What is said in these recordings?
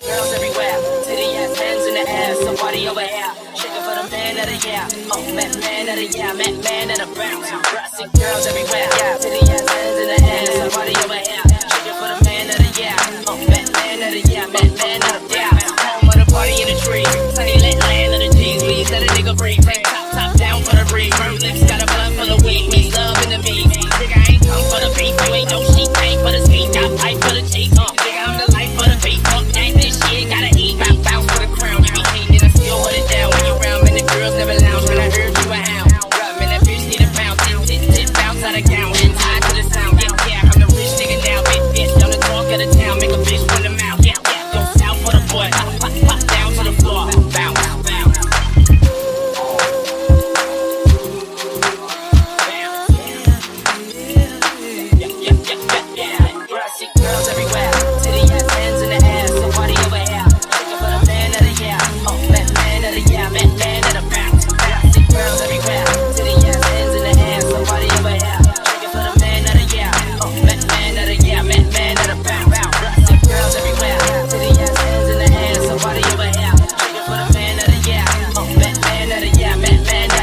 girls everywhere. Titty ass hands in the air, somebody over here. Shaking for the man of the year. Oh, man of the year, man of the bounce. Brassy girls everywhere. Titty ass hands in the air, somebody over here. Shaking for the man of the year. Oh, man of the year, man of the bounce. Home of the party in the tree. Sunny lit land of the G's. We let a nigga breathe. Tank top down for the breeze. Firm lips got a blunt for the weed. We love in the beat. Nigga, I ain't come for the beef. You ain't no sheep. Ain't for the scheme. Got pipe for the cheese. Nigga, I'm the life for the beat. Fuck that, this shit gotta eat. Bounce for the crown. You be hating and I still hold it down. When you round, man, the girls never lounge. When I heard you a hound. Right, man, that bitch need a bounce. Tip, bounce out of gown. And tied to the sound. Yeah, I'm the rich nigga now. Big bitch on the talk of the town. Make a bitch run the mouth. Yeah, go south for the boy. Pop down to the floor. Bounce. Girls everywhere, titty ass hands in the air, somebody over here, shaking for the man of the year. Oh, man of the year, man of the bounce. Girls everywhere, titty ass hands in the air, somebody over here, shaking for the man of the year. Oh, man of the year, man of the bounce. Girls everywhere, titty ass hands in the air, somebody over here, shaking for the man of the year. Oh, man of the year, man of the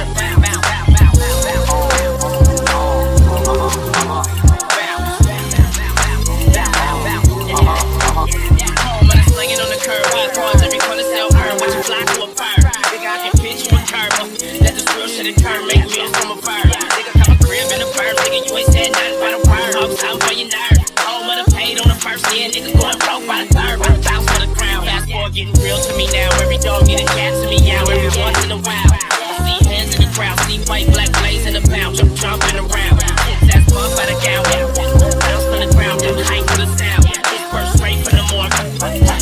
turn, make meals from a fire. Nigga, got my crib in the burn. Nigga, you ain't said nothing about a word. Uptown for your nerve. Home of the paid on the first year. Nigga going broke by the third. I bounce for the crown. Fast forward, getting real to me now. Every dog get a cat to me out. Every once in a while. I see hands in the crowd. See white, black blaze in the pound. Jumping around. Kids ass bump by the gown. Bounce on the ground. Then hang for the sound. Hit first straight from the morgue.